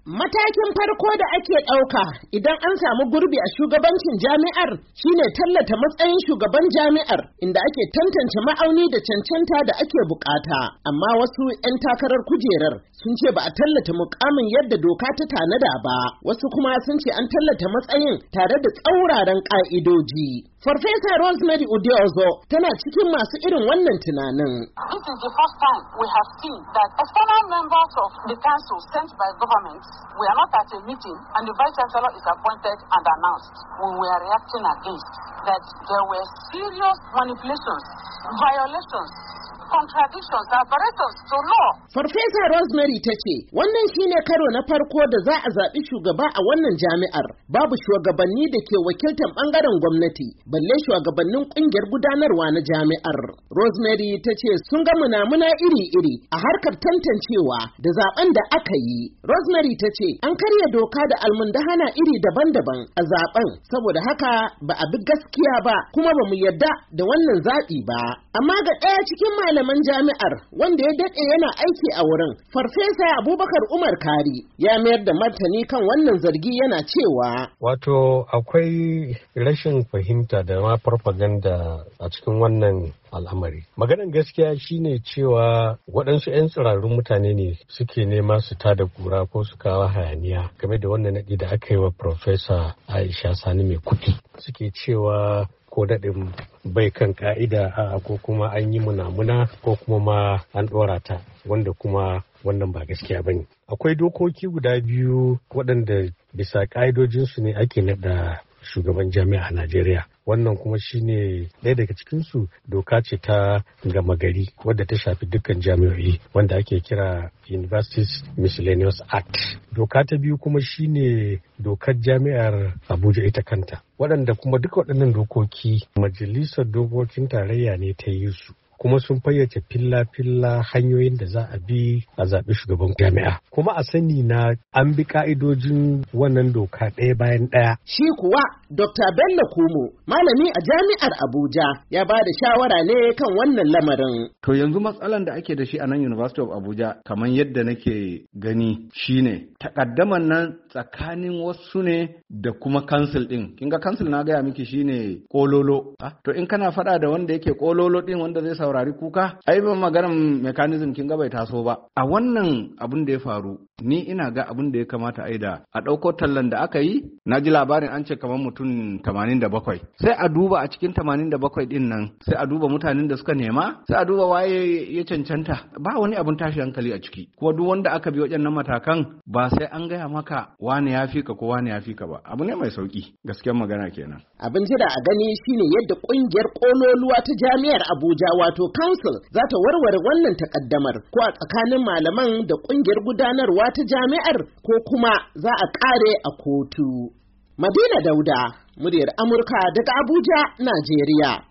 Matakin farko da ake ɗauka idan an samu gurbi a shugabancin jami'ar shine tallata matsayin shugaban jami'ar inda ake tantance ma'auni da cancanta da ake bukata. Amma wasu 'yan takarar kujerar sun ce ba a tallata mukamin yadda doka ta tanada ba, wasu kuma sun ce an tallata matsayin tare da tsauraran ƙa'idoji. Farfesa Rosemary Udiozo tana cikin masu irin wannan tunanin. This is the first time we have seen that external members of the council sent by government we are not at a meeting and the vice chancellor is appointed and announced. We were reacting against that there were serious manipulations, violations, contradictions, apparatus to law. Farfesa Rosemary ta ce, wannan shine karo na farko da za a zaɓi shugaba a wannan jami'ar. Babu shugabanni da ke wakiltar ɓangaren gwamnati, balle shugabannin ƙungiyar gudanarwa na jami'ar. Rosemary ta ce sun ga munamuna iri-iri a harkar tantancewa da zaɓen da aka yi. Rosemary ta ce an karya doka da almundahana iri daban-daban a zaɓen, saboda haka ba a bi gaskiya ba kuma ba mu yarda da wannan zaɓi ba. Amma ga ɗaya cikin malaman jami'ar wanda ya daɗe yana aiki a wurin, Farfesa Abubakar Umar Kari ya mayar da martani kan wannan zargi yana cewa. Wato akwai rashin fahimta da ma farfaganda a cikin wannan al'amari. Maganar gaskiya shine cewa waɗansu 'yan tsirarun mutane ne suke nema su tada kura ko su kawo hayaniya game da wannan naɗi da aka yi wa Farfesa Aisha Sani mai kuɗi. Suke cewa ko daɗin bai kan ka'ida ko kuma an yi munamuna ko kuma ma an ɗora ta, wanda kuma wannan ba gaskiya ba ne. Akwai dokoki guda biyu waɗanda bisa ƙa'idojinsu ne ake naɗa shugaban jami'a a Najeriya. Wannan kuma shine ɗaya daga cikinsu doka ce ta gama gari wadda ta shafi dukkan jami'o'i wanda ake kira Universities Miscellaneous Act. Doka ta biyu kuma shine dokar jami'ar Abuja ita kanta. Waɗanda kuma duka waɗannan dokoki majalisar dokokin tarayya ne ta yi su. Kuma sun fayyace filla-filla hanyoyin da za a bi a zaɓi shugaban jami'a. Kuma a sani na an bi ka'idojin wannan doka ɗaya bayan ɗaya. Shi kuwa Dr. Bello Kumo, malami a jami'ar Abuja, ya ba da shawara ne kan wannan lamarin. To yanzu matsalan da ake da shi a nan University of Abuja, kamar yadda nake gani shine takaddaman nan tsakanin wasu ne da kuma council ɗin. Kinga council na gaya miki shine kololo. To in kana faɗa da wanda yake kololo ɗin wanda zai saurari kuka, ai ban maganar mechanism kin ga bai taso ba. A wannan abin da ya faru, ni ina ga abin da ya kamata ai da a ɗauko tallan da aka yi, na ji labarin an ce kamar mutum 87. Sai a duba a cikin 87 din nan, sai a duba mutanen da suka nema, sai a duba waye ya cancanta. Ba wani abin tashi hankali a ciki. Kuma duk wanda aka bi waɗannan matakan ba sai an gaya maka wani ya fi ka ko wani ya fi ka ba. Abu ne mai sauki, gaskiyar magana kenan. Abin jira a gani shine yadda ƙungiyar ƙololuwa ta jami'ar Abuja wato council za ta warware wannan takaddamar ko a tsakanin malaman da ƙungiyar gudanarwa ta jami'ar ko kuma za a ƙare a kotu. Madina Dauda, muryar Amurka daga Abuja, Najeriya.